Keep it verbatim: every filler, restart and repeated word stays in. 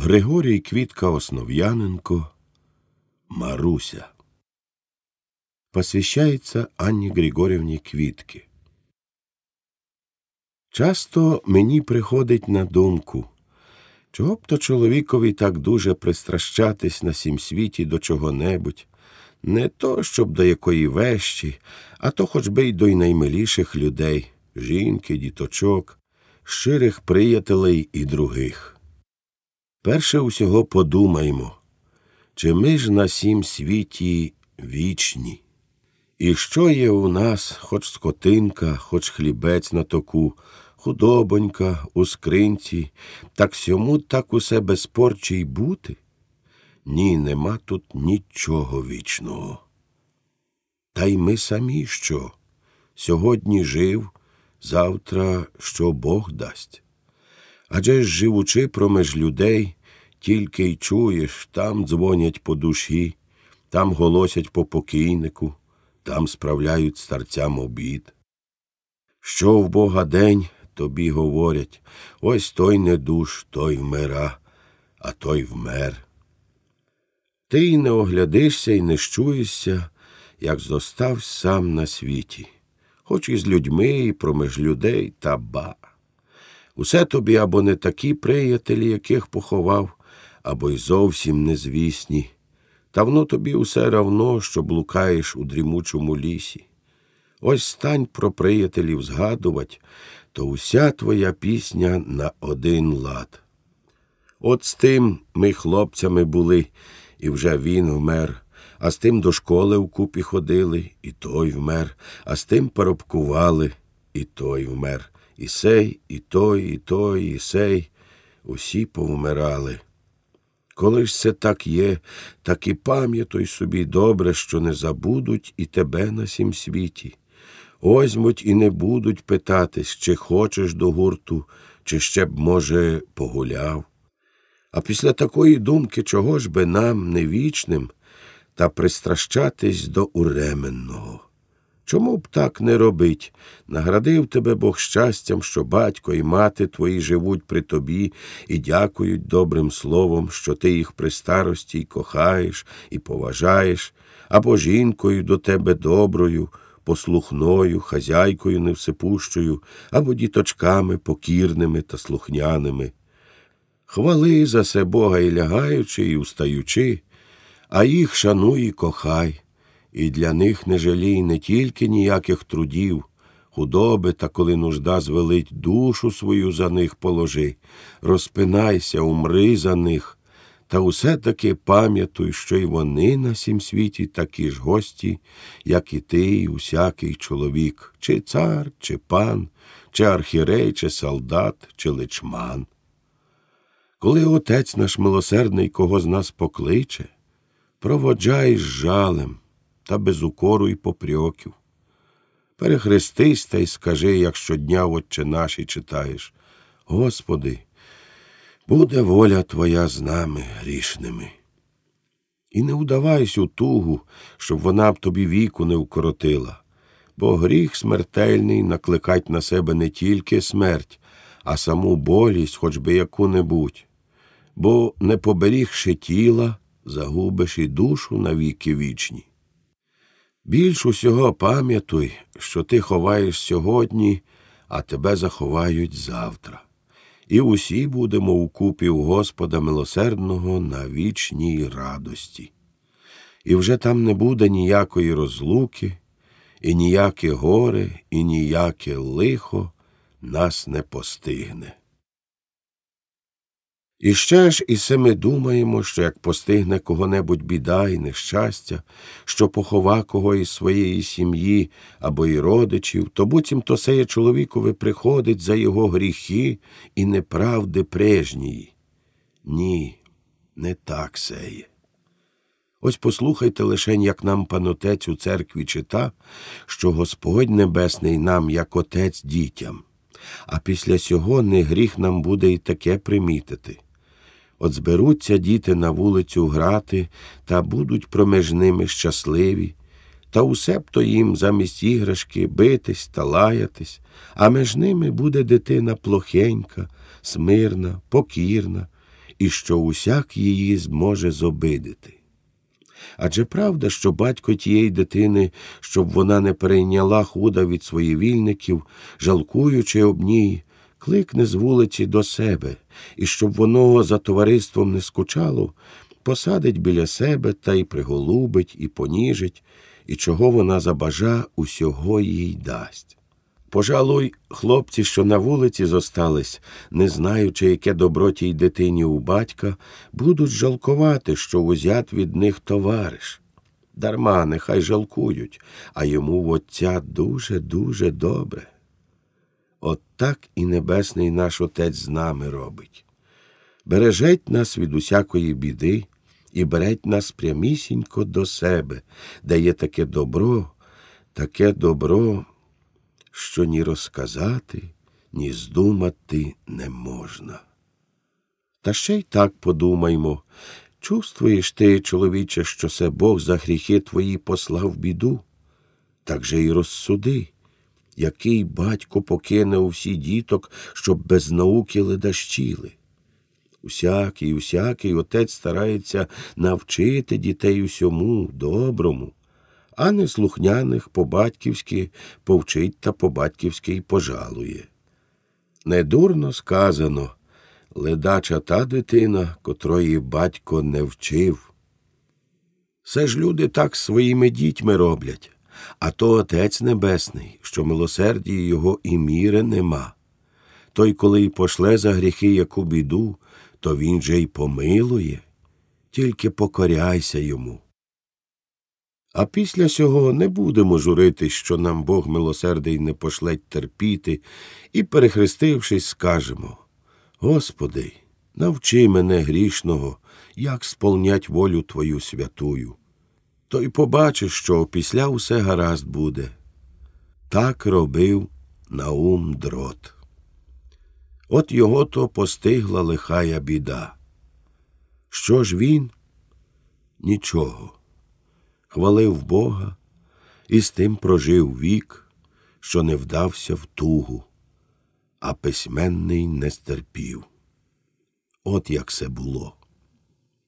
Григорій Квітка Основ'яненко. Маруся. Посвящається Анні Григорівні Квітки. Часто мені приходить на думку, чого б то чоловікові так дуже пристращатись на сім світі до чого-небудь, не то, щоб до якої вещі, а то хоч би й до й наймиліших людей, жінки, діточок, щирих приятелей і других. Перше усього подумаймо, чи ми ж на сім світі вічні? І що є у нас, хоч скотинка, хоч хлібець на току, худобонька у скринці, так сьому так усе без порчі й бути? Ні, нема тут нічого вічного. Та й ми самі що? Сьогодні жив, завтра що Бог дасть. Адже ж, живучи промеж людей, тільки й чуєш, там дзвонять по душі, там голосять по покійнику, там справляють старцям обід. Що в Бога день, тобі говорять, ось той не душ, той вмира, а той вмер. Ти й не оглядишся й не щуєшся, як зостав сам на світі, хоч і з людьми, і промеж людей, та ба. Усе тобі або не такі приятелі, яких поховав, або й зовсім незвісні. Та воно тобі усе равно, що блукаєш у дрімучому лісі. Ось стань про приятелів згадувать, то уся твоя пісня на один лад. От з тим ми хлопцями були, і вже він вмер, а з тим до школи вкупі ходили, і той вмер, а з тим парубкували, і той вмер. І сей, і той, і той, і сей, усі повмирали. Коли ж це так є, так і пам'ятуй собі добре, що не забудуть і тебе на сім світі. Озьмуть і не будуть питатись, чи хочеш до гурту, чи ще б, може, погуляв. А після такої думки, чого ж би нам, невічним, та пристращатись до уременного? Чому б так не робить? Наградив тебе Бог щастям, що батько і мати твої живуть при тобі і дякують добрим словом, що ти їх при старості й кохаєш, і поважаєш, або жінкою до тебе доброю, послухною, хазяйкою невсипущою, або діточками покірними та слухняними. Хвали за се Бога і лягаючи, і устаючи, а їх шануй і кохай. І для них не жалій не тільки ніяких трудів, худоби, та коли нужда звелить, душу свою за них положи, розпинайся, умри за них, та усе-таки пам'ятуй, що й вони на сім світі такі ж гості, як і ти, і усякий чоловік, чи цар, чи пан, чи архірей, чи солдат, чи личман. Коли Отець наш милосердний кого з нас покличе, проводжай з жалем, та без укору й попрьоків. Перехрестись та й скажи, як щодня Отче наш і читаєш: Господи, буде воля Твоя з нами грішними. І не удавайсь у тугу, щоб вона б тобі віку не вкоротила, бо гріх смертельний накликать на себе не тільки смерть, а саму болість, хоч би яку-небудь. Бо, не поберігши тіла, загубиш і душу навіки вічні. Більш усього пам'ятуй, що ти ховаєш сьогодні, а тебе заховають завтра. І усі будемо вкупі у Господа милосердного на вічній радості. І вже там не буде ніякої розлуки, і ніяке горе, і ніяке лихо нас не постигне. І ще ж і се ми думаємо, що як постигне кого-небудь біда і нещастя, що похова кого із своєї сім'ї або й родичів, то буцімто сеє чоловікові приходить за його гріхи і неправди прежнії. Ні, не так сеє. Ось послухайте лишень, як нам пан Отець у церкві чита, що Господь Небесний нам, як Отець дітям, а після сього не гріх нам буде й таке примітити. От зберуться діти на вулицю грати, та будуть промеж ними щасливі, та усе б то їм замість іграшки битись та лаятись, а між ними буде дитина плохенька, смирна, покірна, і що усяк її зможе зобидити. Адже правда, що батько тієї дитини, щоб вона не перейняла худа від своєвільників, жалкуючи об ній, кликне з вулиці до себе, і щоб воно за товариством не скучало, посадить біля себе та й приголубить, і поніжить, і чого вона забажа, усього їй дасть. Пожалуй, хлопці, що на вулиці зостались, не знаючи, яке добро тій дитині у батька, будуть жалкувати, що узят від них товариш. Дарма, нехай жалкують, а йому в отця дуже-дуже добре. От так і небесний наш Отець з нами робить. Бережеть нас від усякої біди і береть нас прямісінько до себе, де є таке добро, таке добро, що ні розказати, ні здумати не можна. Та ще й так подумаймо, чувствуєш ти, чоловіче, що се Бог за гріхи твої послав біду? Так же й розсуди, який батько покине усі діток, щоб без науки ледащили. Усякий, усякий отець старається навчити дітей усьому доброму, а неслухняних по-батьківськи повчить та по-батьківськи й пожалує. Недурно сказано, ледача та дитина, котрої батько не вчив. Все ж люди так своїми дітьми роблять, а то Отець Небесний, що милосердії його і міри нема. Той, коли й пошле за гріхи яку біду, то він же й помилує, тільки покоряйся йому. А після сього не будемо журитись, що нам Бог милосердий не пошлеть терпіти, і, перехрестившись, скажемо: Господи, навчи мене грішного, як сполнять волю Твою святую. То й побачиш, що опісля усе гаразд буде. Так робив Наум Дрот. От його то постигла лихая біда. Що ж він? Нічого. Хвалив Бога і з тим прожив вік, що не вдався в тугу, а письменний не стерпів. От як се було.